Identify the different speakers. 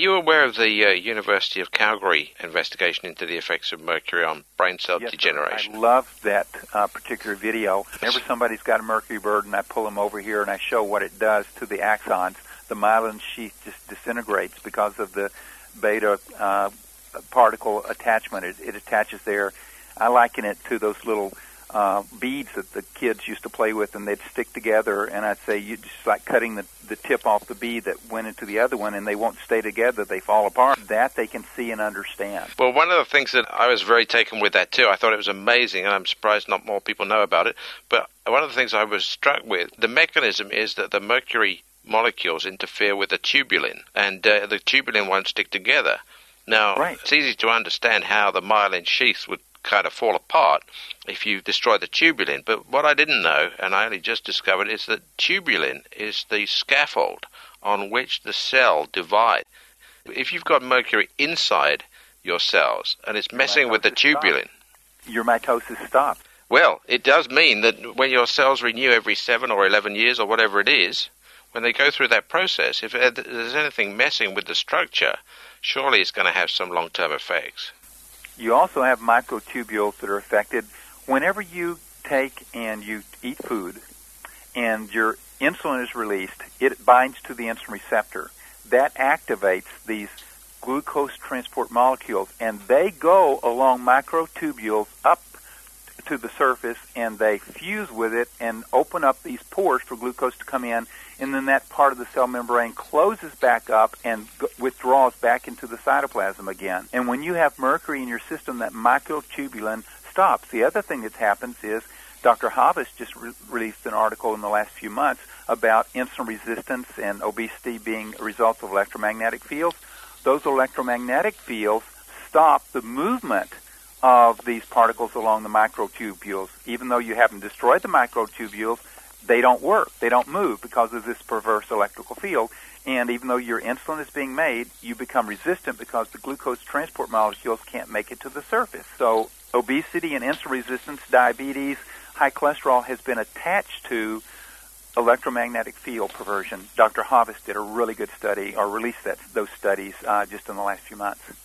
Speaker 1: you aware of the University of Calgary investigation into the effects of mercury on brain cell degeneration?
Speaker 2: I love that particular video. Whenever somebody's got a mercury burden, I pull them over here and I show what it does to the axons. The myelin sheath just disintegrates because of the beta particle attachment. It attaches there. I liken it to those little beads that the kids used to play with, and they'd stick together, and I'd say you just like cutting the tip off the bead that went into the other one, and they won't stay together, they fall apart. That they can see and understand.
Speaker 1: Well, one of the things that I was very taken with that too, I thought it was amazing, and I'm surprised not more people know about it, but one of the things I was struck with, the mechanism is that the mercury molecules interfere with the tubulin, and the tubulin won't stick together. Now, It's easy to understand how the myelin sheaths would kind of fall apart if you destroy the tubulin. But what I didn't know, and I only just discovered, is that tubulin is the scaffold on which the cell divides. If you've got mercury inside your cells and it's messing with the tubulin,
Speaker 2: your mitosis stops.
Speaker 1: Well, it does mean that when your cells renew every 7 or 11 years or whatever it is, when they go through that process, if there's anything messing with the structure, surely it's going to have some long-term effects.
Speaker 2: You also have microtubules that are affected. Whenever you take and you eat food and your insulin is released, it binds to the insulin receptor. That activates these glucose transport molecules, and they go along microtubules up to the surface, and they fuse with it and open up these pores for glucose to come in, and then that part of the cell membrane closes back up and withdraws back into the cytoplasm again. And when you have mercury in your system, that microtubulin stops. The other thing that happens is Dr. Havas just released an article in the last few months about insulin resistance and obesity being a result of electromagnetic fields. Those electromagnetic fields stop the movement of these particles along the microtubules. Even though you haven't destroyed the microtubules, they don't work. They don't move because of this perverse electrical field. And even though your insulin is being made, you become resistant because the glucose transport molecules can't make it to the surface. So obesity and insulin resistance, diabetes, high cholesterol has been attached to electromagnetic field perversion. Dr. Havas did a really good study, or released those studies just in the last few months.